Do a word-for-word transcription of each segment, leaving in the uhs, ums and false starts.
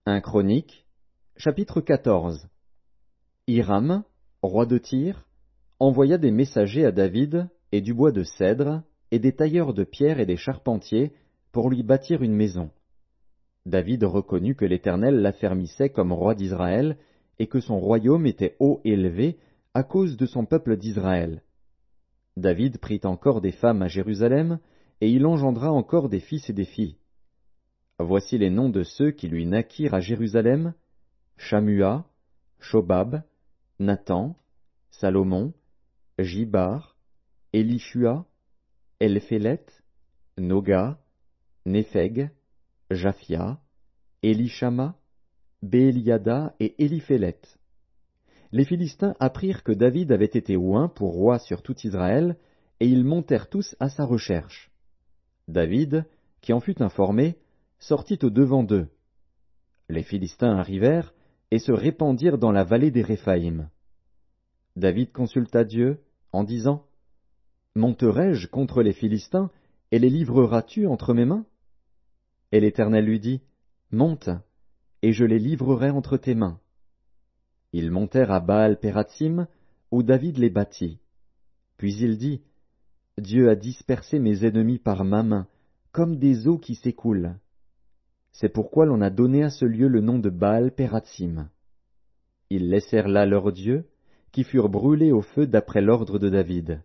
un Chronique, chapitre quatorze. Hiram, roi de Tyr, envoya des messagers à David, et du bois de cèdre, et des tailleurs de pierre et des charpentiers, pour lui bâtir une maison. David reconnut que l'Éternel l'affermissait comme roi d'Israël, et que son royaume était haut élevé à cause de son peuple d'Israël. David prit encore des femmes à Jérusalem, et il engendra encore des fils et des filles. Voici les noms de ceux qui lui naquirent à Jérusalem: Shammua, Shobab, Nathan, Salomon, Jibar, Élishua, Elphélet, Noga, Népheg, Japhia, Élishama, Bééliada et Éliphélet. Les Philistins apprirent que David avait été oint pour roi sur tout Israël, et ils montèrent tous à sa recherche. David, qui en fut informé, sortit au-devant d'eux. Les Philistins arrivèrent et se répandirent dans la vallée des Réphaïm. David consulta Dieu en disant: « Monterai-je contre les Philistins, et les livreras-tu entre mes mains ?» Et l'Éternel lui dit: « Monte, et je les livrerai entre tes mains. » Ils montèrent à Baal-Pératsim, où David les battit. Puis il dit: « Dieu a dispersé mes ennemis par ma main, comme des eaux qui s'écoulent. » C'est pourquoi l'on a donné à ce lieu le nom de Baal-Pératsim. Ils laissèrent là leurs dieux, qui furent brûlés au feu d'après l'ordre de David.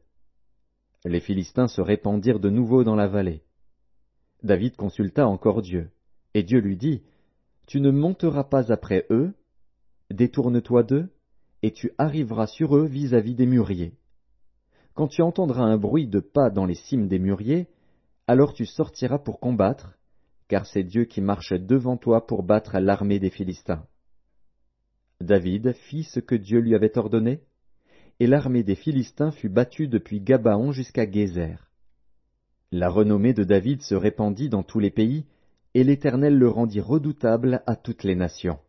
Les Philistins se répandirent de nouveau dans la vallée. David consulta encore Dieu, et Dieu lui dit: « Tu ne monteras pas après eux, détourne-toi d'eux, et tu arriveras sur eux vis-à-vis des mûriers. Quand tu entendras un bruit de pas dans les cimes des mûriers, alors tu sortiras pour combattre, car c'est Dieu qui marche devant toi pour battre l'armée des Philistins. » David fit ce que Dieu lui avait ordonné, et l'armée des Philistins fut battue depuis Gabaon jusqu'à Gézer. La renommée de David se répandit dans tous les pays, et l'Éternel le rendit redoutable à toutes les nations.